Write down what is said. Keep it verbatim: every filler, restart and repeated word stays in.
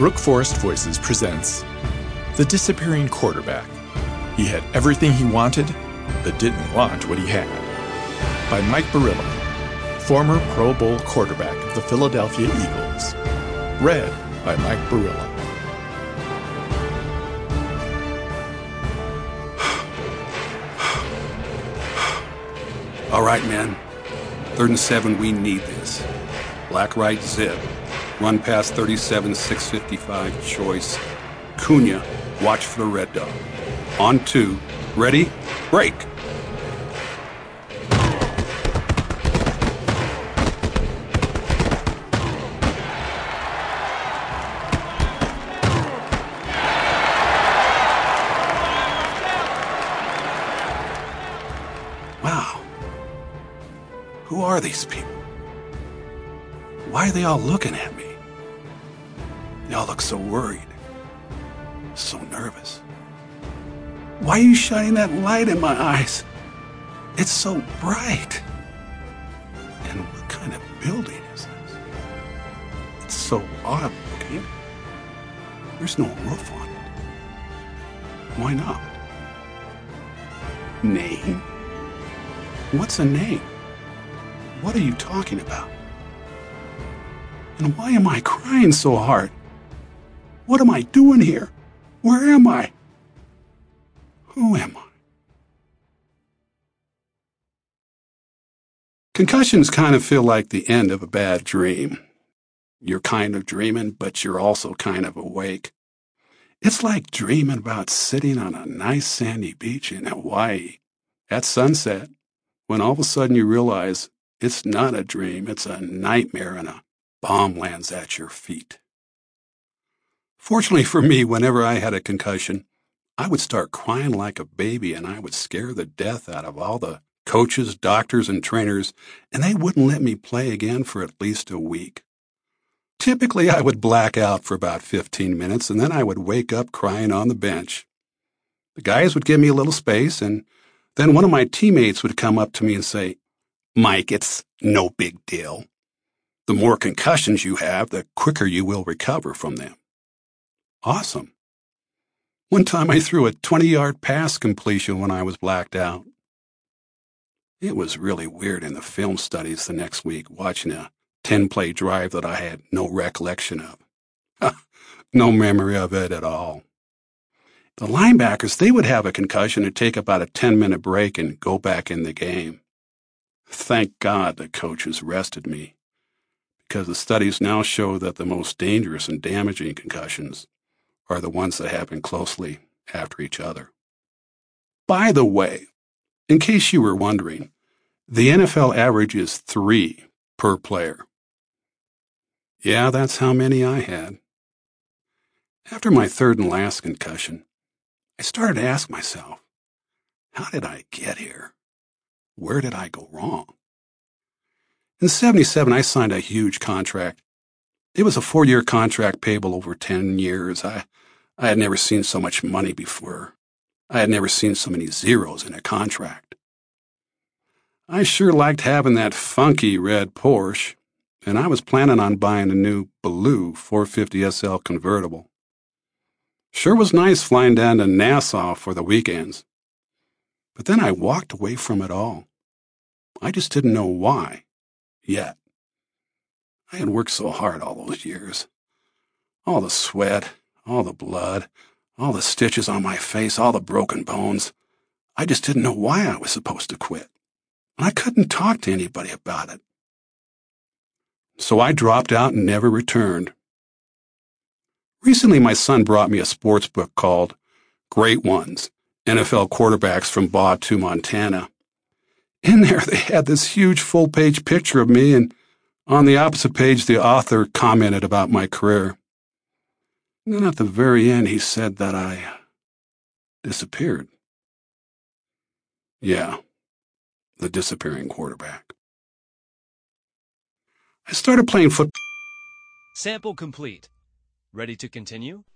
Brook Forest Voices presents The Disappearing Quarterback. He had everything he wanted, but didn't want what he had. By Mike Barilla, former Pro Bowl quarterback of the Philadelphia Eagles. Read by Mike Barilla. All right, men. Third and seven, we need this. Black right zip. Run past thirty-seven, six fifty-five, choice. Cunha, watch for the red dot. On two. Ready? Break! Wow. Who are these people? Why are they all looking at me? They all look so worried, so nervous. Why are you shining that light in my eyes? It's so bright. And what kind of building is this? It's so odd looking. There's no roof on it. Why not? Name? What's a name? What are you talking about? And why am I crying so hard? What am I doing here? Where am I? Who am I? Concussions kind of feel like the end of a bad dream. You're kind of dreaming, but you're also kind of awake. It's like dreaming about sitting on a nice sandy beach in Hawaii at sunset, when all of a sudden you realize it's not a dream, it's a nightmare, and a bomb lands at your feet. Fortunately for me, whenever I had a concussion, I would start crying like a baby, and I would scare the death out of all the coaches, doctors, and trainers, and they wouldn't let me play again for at least a week. Typically, I would black out for about fifteen minutes, and then I would wake up crying on the bench. The guys would give me a little space, and then one of my teammates would come up to me and say, "Mike, it's no big deal. The more concussions you have, the quicker you will recover from them." Awesome. One time I threw a twenty-yard pass completion when I was blacked out. It was really weird in the film studies the next week watching a ten-play drive that I had no recollection of. No memory of it at all. The linebackers, they would have a concussion and take about a ten-minute break and go back in the game. Thank God the coaches rested me, because the studies now show that the most dangerous and damaging concussions are the ones that happen closely after each other. By the way, in case you were wondering, the N F L average is three per player. Yeah, that's how many I had. After my third and last concussion, I started to ask myself, how did I get here? Where did I go wrong? In seventy-seven, I signed a huge contract. It was a four-year contract payable over ten years. I, I had never seen so much money before. I had never seen so many zeros in a contract. I sure liked having that funky red Porsche, and I was planning on buying a new Baloo four fifty S L convertible. Sure was nice flying down to Nassau for the weekends. But then I walked away from it all. I just didn't know why, yet. I had worked so hard all those years. All the sweat, all the blood, all the stitches on my face, all the broken bones. I just didn't know why I was supposed to quit. And I couldn't talk to anybody about it. So I dropped out and never returned. Recently, my son brought me a sports book called Great Ones, N F L Quarterbacks from Baugh to Montana. In there, they had this huge full-page picture of me, and on the opposite page, the author commented about my career. And then at the very end, he said that I disappeared. Yeah, the disappearing quarterback. I started playing football. Sample complete. Ready to continue?